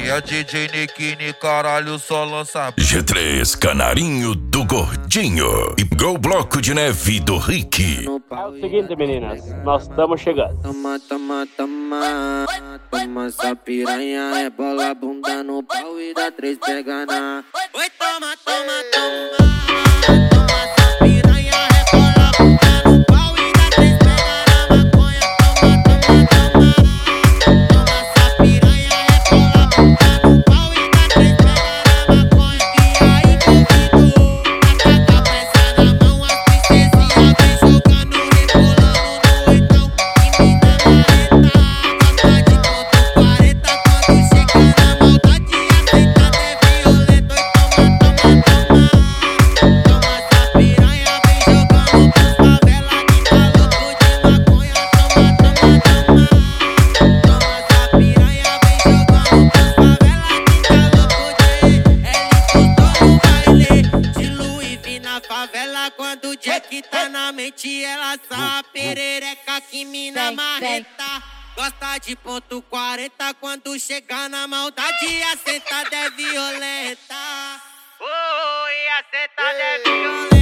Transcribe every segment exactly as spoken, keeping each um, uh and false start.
é D J Nikini, caralho, só lança. G três, Canarinho do Gordinho. E Gol Bloco de Neve do Rick. É o seguinte, meninas, nós estamos chegando. Toma, toma, toma. Toma essa piranha, rebola a bunda no pau e dá três pega na. Oi, toma, toma, toma. Quando o Jack tá na mente, ela só perereca que mina marreta. Gosta de ponto quarenta, quando chega na maldade, a sentada é violenta. Oh, e a sentada é violenta.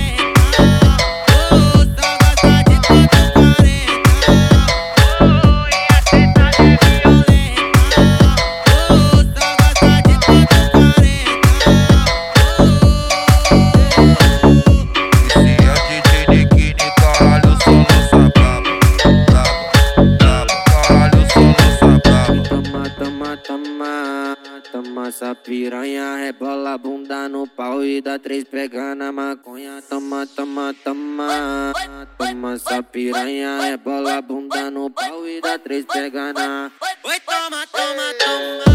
Toma essa piranha, rebola a bunda no pau e dá três pega na maconha. Toma, toma, toma. Toma essa piranha, rebola a bunda no pau e dá três pega na. Oi, toma, toma, toma.